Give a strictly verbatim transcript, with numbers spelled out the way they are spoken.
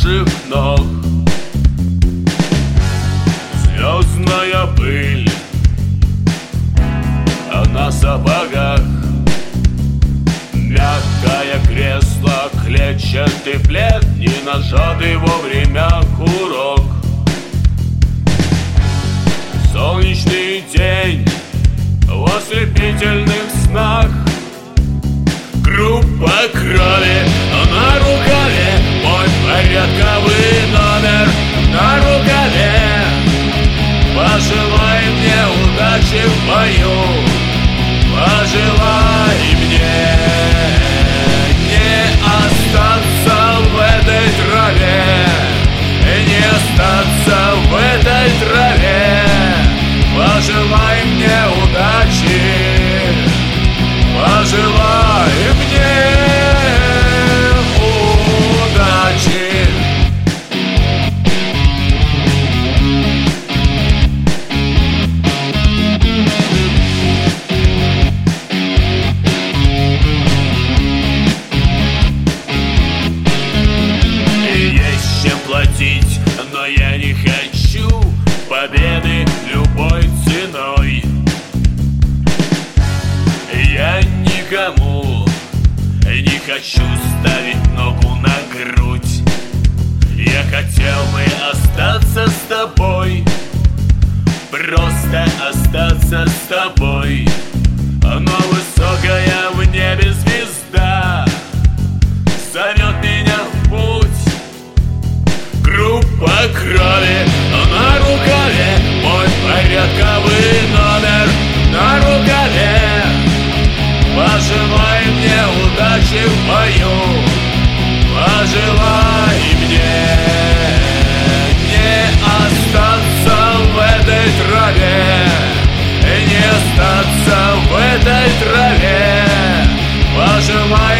наших ног. Звездная пыль, а на сапогах мягкое кресло, клетчатый плед, не нажатый вовремя курок. Солнечный день в ослепительных снах, группа крови на рукаве, мой порядковый номер на рукаве. Пожелай мне удачи в бою, пожелай мне не остаться в этой траве, не остаться в этой траве. Пожелай мне удачи, пожелай мне удачи. Есть чем платить, но я не хочу победы любой ценой. Я никому не хочу ставить ногу на грудь. Я хотел бы остаться с тобой, просто остаться с тобой. Но высокая в небе звезда зовет меня в путь. Группа крови на рукаве, мой порядковый номер на рукаве. Пожелай мне удачи в бою, пожелай мне не остаться в этой траве, не остаться в этой траве. Пожелай